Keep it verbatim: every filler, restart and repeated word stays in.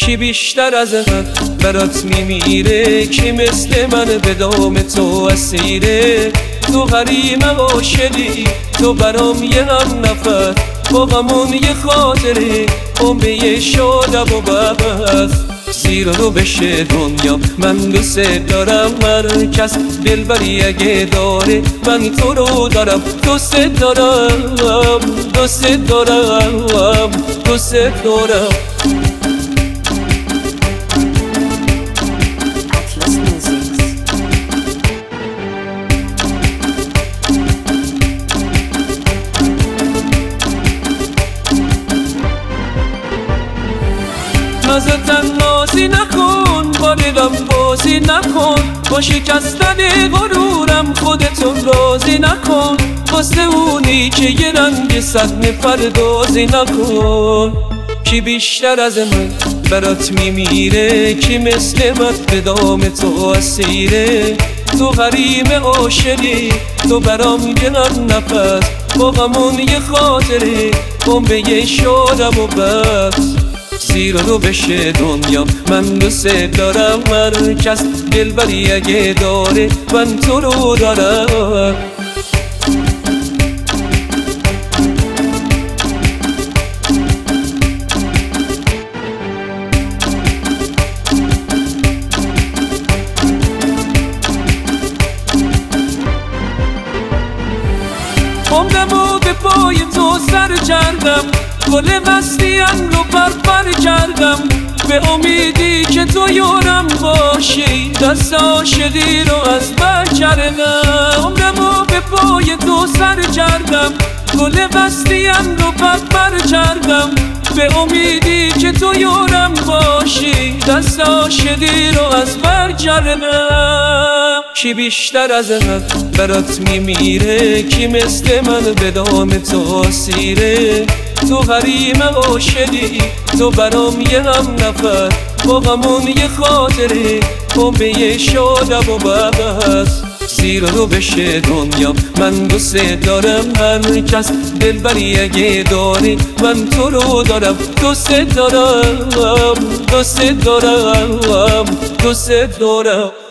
کی بیشتر از من برات میمیره، کی مثل من به دام تو اسیره. تو غریم عاشقی، تو برام یه هم نفر، با غمون یه خاطره، عمره شادم و ببز. زیر رو بشه دنیا من دوست دارم، هر کس دلبری اگه داره من تو رو دارم. دوست دارم، دوست دارم، دوست دارم. ازتن نازی نکن، با دلم بازی نکن، با شکستن غرورم خودتون راضی نکن. واسه اونی که یه رنگ صد پردازی نکن. کی بیشتر از من برات میمیره، کی مثل من به دام تو اسیره. تو غریم عاشقی، تو برام یه نفس، با غمون یه خاطره، عمره شادم و بس. زیر رو بشه دنیا من دوست دارم، هر کس دلبری اگه داره من تو رو دارم. عمرمو به پای تو سر کردم، گل مستیم رو پرپر کردم، به امیدی که تو یارم باشی، دست عاشقی رو از بر کردم. عمرمو به پای تو سر کردم، گل مستیم رو پرپر کردم، به امیدی که تو یارم باشی، دست عاشقی رو از بر کردم. کی بیشتر از من برات میمیره، کی مثل من به دام تو اسیره. تو غریم عاشقی، تو برام یه هم نفر، با غمون یه خاطره، عمره شادم و ببز. زیر رو بشه دنیا من دوست دارم، هر کس دلبری اگه داره من تو رو دارم. دوست دارم، دوست دارم، دوست دارم.